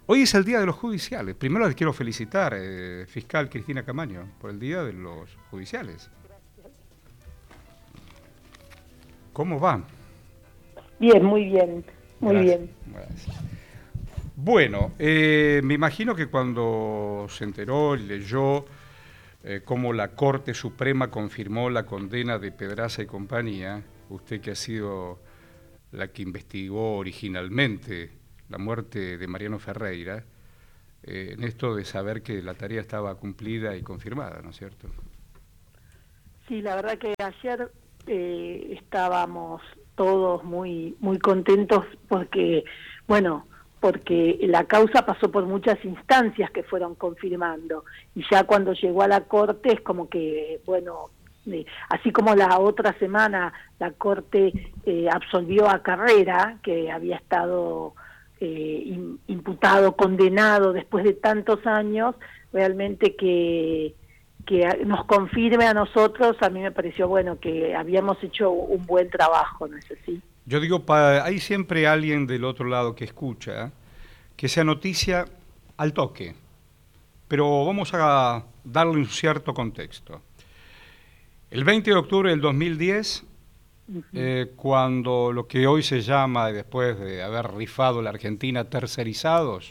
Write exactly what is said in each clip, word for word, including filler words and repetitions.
Hoy es el Día de los Judiciales. Primero les quiero felicitar, eh, fiscal Cristina Camaño, por el Día de los Judiciales. ¿Cómo va? Bien, muy bien, muy Gracias. bien. Gracias. Bueno, eh, me imagino que cuando se enteró y leyó eh, cómo la Corte Suprema confirmó la condena de Pedraza y compañía, usted que ha sido la que investigó originalmente la muerte de Mariano Ferreira, eh, en esto de saber que la tarea estaba cumplida y confirmada, ¿no es cierto? Sí, la verdad que ayer eh, estábamos todos muy muy contentos porque, bueno, porque la causa pasó por muchas instancias que fueron confirmando y ya cuando llegó a la Corte es como que, bueno, eh, así como la otra semana la Corte eh, absolvió a Carrera, que había estado eh, in, imputado, condenado después de tantos años, realmente que que nos confirme a nosotros, a mí me pareció bueno que habíamos hecho un buen trabajo, ¿no es así? Yo digo, pa, hay siempre alguien del otro lado que escucha que sea noticia al toque, pero vamos a darle un cierto contexto. El veinte de octubre del dos mil diez, Uh-huh. eh, cuando lo que hoy se llama, después de haber rifado la Argentina, tercerizados,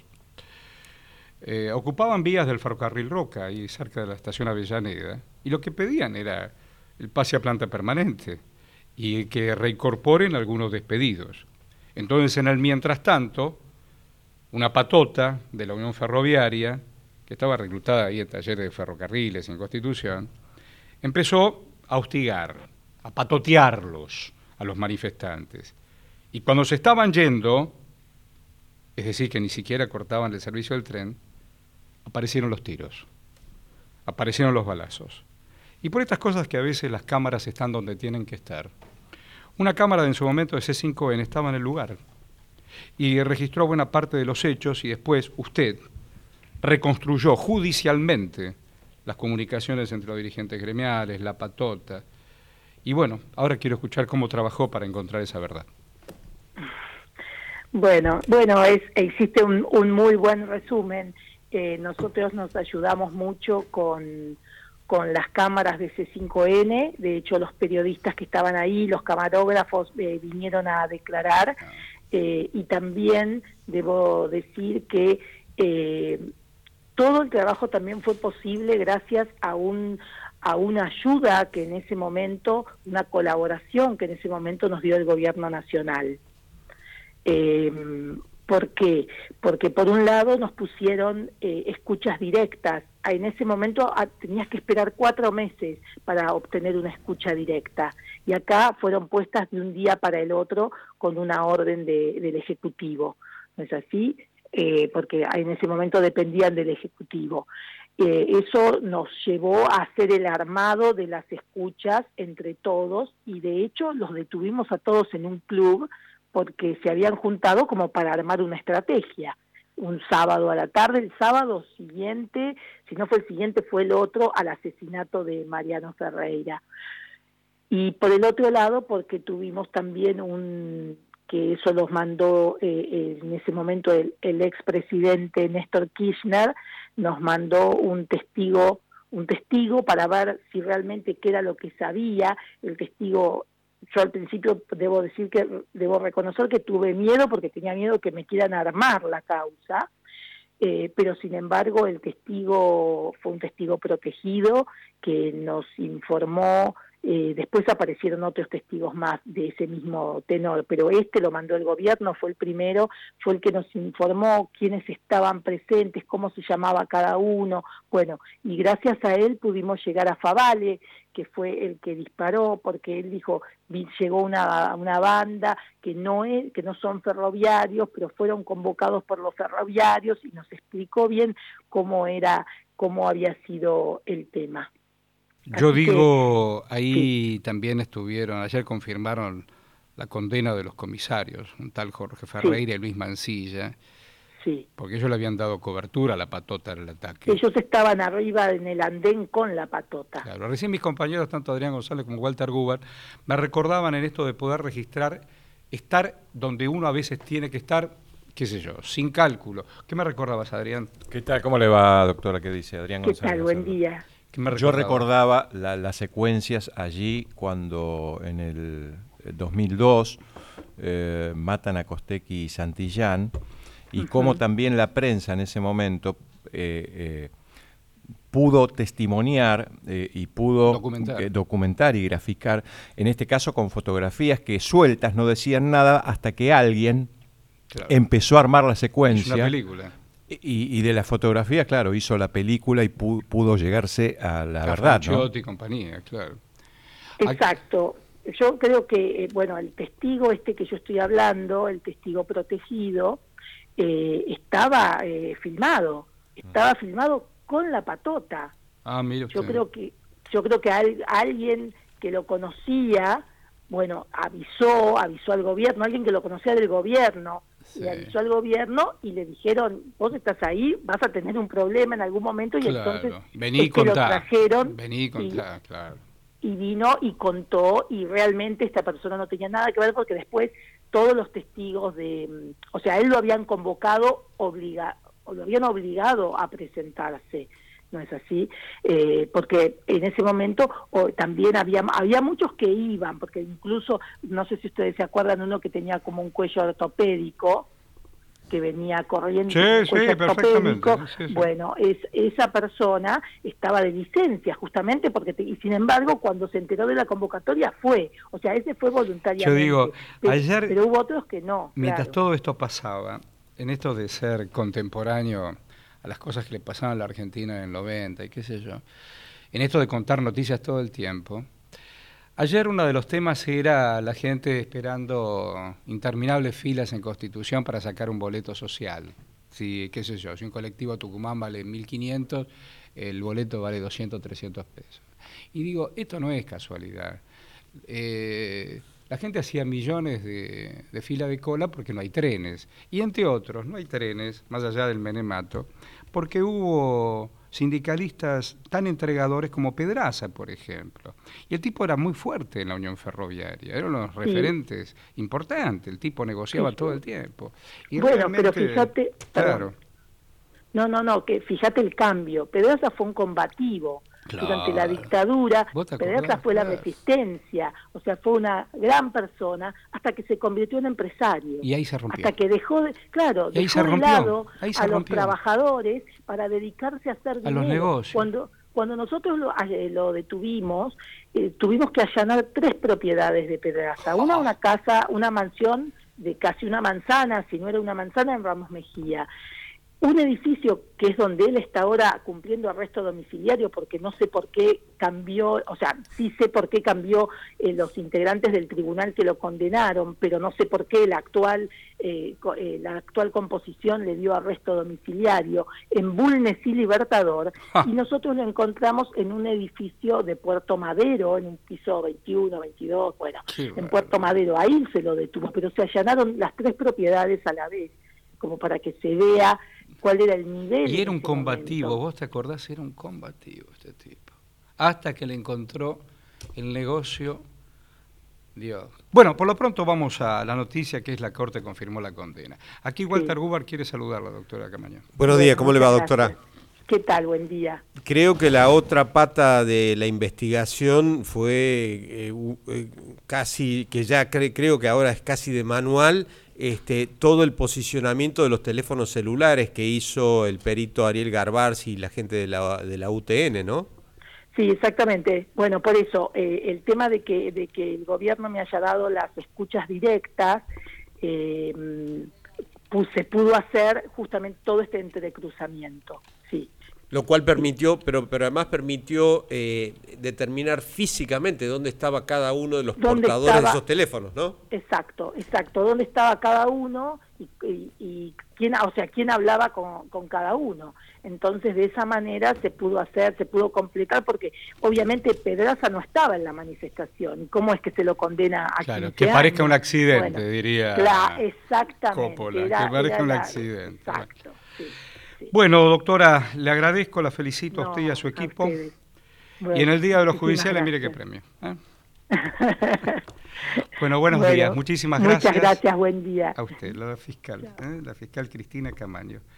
eh, ocupaban vías del ferrocarril Roca, ahí cerca de la estación Avellaneda, y lo que pedían era el pase a planta permanente y que reincorporen algunos despedidos. Entonces, en el mientras tanto, una patota de la Unión Ferroviaria, que estaba reclutada ahí en talleres de ferrocarriles en Constitución, empezó a hostigar, a patotearlos a los manifestantes. Y cuando se estaban yendo, es decir, que ni siquiera cortaban el servicio del tren, aparecieron los tiros, aparecieron los balazos. Y por estas cosas que a veces las cámaras están donde tienen que estar. Una cámara de en su momento de C cinco N estaba en el lugar y registró buena parte de los hechos y después usted reconstruyó judicialmente las comunicaciones entre los dirigentes gremiales, la patota. Y bueno, ahora quiero escuchar cómo trabajó para encontrar esa verdad. Bueno, bueno, es, existe un, un muy buen resumen. Eh, nosotros nos ayudamos mucho con, con las cámaras de C cinco N, de hecho los periodistas que estaban ahí, los camarógrafos eh, vinieron a declarar, eh, y también debo decir que eh, todo el trabajo también fue posible gracias a un a una ayuda que en ese momento, una colaboración que en ese momento nos dio el gobierno nacional. Eh, ¿Por qué? Porque por un lado nos pusieron eh, escuchas directas. En ese momento ah, tenías que esperar cuatro meses para obtener una escucha directa. Y acá fueron puestas de un día para el otro con una orden de, del Ejecutivo. ¿No es así? Eh, porque en ese momento dependían del Ejecutivo. Eh, eso nos llevó a hacer el armado de las escuchas entre todos y de hecho los detuvimos a todos en un club porque se habían juntado como para armar una estrategia. Un sábado a la tarde, el sábado siguiente, si no fue el siguiente, fue el otro, al asesinato de Mariano Ferreira. Y por el otro lado, porque tuvimos también un, que eso los mandó eh, en ese momento el, el expresidente Néstor Kirchner, nos mandó un testigo, un testigo para ver si realmente qué era lo que sabía. El testigo, yo al principio debo decir que, debo reconocer que tuve miedo porque tenía miedo que me quieran armar la causa, eh, pero sin embargo el testigo fue un testigo protegido que nos informó. Eh, después aparecieron otros testigos más de ese mismo tenor, pero este lo mandó el gobierno, fue el primero, fue el que nos informó quiénes estaban presentes, cómo se llamaba cada uno, bueno, y gracias a él pudimos llegar a Favale, que fue el que disparó, porque él dijo, llegó una, una banda que no, es, que no son ferroviarios, pero fueron convocados por los ferroviarios, y nos explicó bien cómo era, cómo había sido el tema. Yo Así digo, que, ahí sí, también estuvieron, ayer confirmaron la condena de los comisarios, un tal Jorge sí, Ferreira y Luis Mancilla, sí. porque ellos le habían dado cobertura a la patota del ataque. Ellos estaban arriba en el andén con la patota. Claro, recién mis compañeros, tanto Adrián González como Walter Gubar, me recordaban en esto de poder registrar, estar donde uno a veces tiene que estar, qué sé yo, sin cálculo. ¿Qué me recordabas, Adrián? ¿Qué tal? ¿Cómo le va, doctora? ¿Qué dice Adrián ¿Qué González? tal? Buen día. ¿Qué me Yo recordaba? recordaba la- las secuencias allí cuando en el dos mil dos eh, matan a Costecchi y Santillán, y Ujú. cómo también la prensa en ese momento eh, eh, pudo testimoniar eh, y pudo Documentar. eh, documentar y graficar, en este caso con fotografías que sueltas no decían nada hasta que alguien Claro. empezó a armar la Es secuencia. una película. Y, y de la fotografía, claro, hizo la película y pu- pudo llegarse a la verdad, ¿no? Franchiotti y compañía, claro. Exacto. Yo creo que, eh, bueno, el testigo este que yo estoy hablando, el testigo protegido, eh, estaba eh, filmado, estaba filmado con la patota. Ah, mire usted. Yo creo que, yo creo que al- alguien que lo conocía, bueno, avisó, avisó al gobierno, alguien que lo conocía del gobierno, Sí. le avisó al gobierno y le dijeron, vos estás ahí, vas a tener un problema en algún momento, y Claro. entonces Vení y es que lo contá. trajeron Vení y y- contá, claro. y vino y contó, y realmente esta persona no tenía nada que ver, porque después todos los testigos de, mm, o sea, él lo habían convocado, obliga, o lo habían obligado a presentarse, ¿no es así? Eh, porque en ese momento o, también había había muchos que iban, porque incluso, no sé si ustedes se acuerdan, uno que tenía como un cuello ortopédico, que venía corriendo Sí, con un sí, cuello perfectamente, ortopédico. sí, sí. Bueno, es, esa persona estaba de licencia justamente porque, te- y sin embargo, cuando se enteró de la convocatoria fue, o sea, ese fue voluntariamente. Yo digo, pero, ayer, pero hubo otros que no. mientras claro. todo esto pasaba, en esto de ser contemporáneo a las cosas que le pasaban a la Argentina en el noventa y qué sé yo, en esto de contar noticias todo el tiempo, ayer uno de los temas era la gente esperando interminables filas en Constitución para sacar un boleto social. Si, qué sé yo, si un colectivo a Tucumán vale mil quinientos, el boleto vale doscientos, trescientos pesos. Y digo, esto no es casualidad. Eh, la gente hacía millones de, de fila de cola porque no hay trenes. Y entre otros, no hay trenes, más allá del menemato, porque hubo sindicalistas tan entregadores como Pedraza, por ejemplo. Y el tipo era muy fuerte en la Unión Ferroviaria, eran los Sí. referentes importantes, el tipo negociaba Sí, todo sí. el tiempo. Y Bueno, pero realmente, fíjate, claro, perdón. No, no, no, que fíjate el cambio. Pedraza fue un combativo. Claro. Durante la dictadura, ¿Vos te Pedraza acordás? fue la Claro. resistencia, o sea, fue una gran persona hasta que se convirtió en empresario. Y ahí se rompió. Hasta que dejó de, claro, Y ahí dejó se de rompió, lado ahí se a los rompió. trabajadores para dedicarse a hacer A dinero. los negocios. Cuando cuando nosotros lo, eh, lo detuvimos, eh, tuvimos que allanar tres propiedades de Pedraza. Una, una casa, una mansión de casi una manzana, si no era una manzana, en Ramos Mejía. Un edificio que es donde él está ahora cumpliendo arresto domiciliario, porque no sé por qué cambió, o sea, sí sé por qué cambió eh, los integrantes del tribunal que lo condenaron, pero no sé por qué la actual eh, co- eh, la actual composición le dio arresto domiciliario en Bulnes y Libertador, Ja. y nosotros lo encontramos en un edificio de Puerto Madero, en un piso veintiuno, veintidós, bueno, Qué en bárbaro. Puerto Madero, ahí se lo detuvo, pero se allanaron las tres propiedades a la vez, como para que se vea cuál era el nivel. Y en era un ese combativo, momento. vos te acordás, era un combativo este tipo. Hasta que le encontró el negocio, Dios. Bueno, por lo pronto vamos a la noticia, que es la Corte confirmó la condena. Aquí Walter Sí. Gubar quiere saludarla, doctora Camaño. Buenos Bueno, días, ¿cómo le va, muchas doctora? gracias. ¿Qué tal? Buen día. Creo que la otra pata de la investigación fue eh, u- eh, casi, que ya cre- creo que ahora es casi de manual, este, todo el posicionamiento de los teléfonos celulares que hizo el perito Ariel Garbars y la gente de la, de la U T N, ¿no? Sí, exactamente. Bueno, por eso, eh, el tema de que, de que el gobierno me haya dado las escuchas directas, eh, pues, se pudo hacer justamente todo este entrecruzamiento, sí. Lo cual permitió, pero, pero además permitió eh, determinar físicamente dónde estaba cada uno de los ¿Dónde portadores estaba? de esos teléfonos, ¿no? Exacto, exacto. ¿Dónde estaba cada uno y, y, y quién, o sea, quién hablaba con, con cada uno? Entonces, de esa manera se pudo hacer, se pudo completar, porque obviamente Pedraza no estaba en la manifestación. ¿Y cómo es que se lo condena a Claro, quince que parezca años? un accidente, Bueno, diría Claro, exactamente. Coppola, era- que parezca era un la- accidente. Exacto, sí, sí. Bueno, doctora, le agradezco, la felicito a No, usted y a su equipo. ustedes. Y en el Día de los Bueno, Judiciales, muchísimas mire qué gracias. premio. ¿eh? Bueno, buenos Bueno, días. Muchísimas gracias. Muchas gracias, buen día. A usted, la fiscal, ¿eh? La fiscal Cristina Camaño.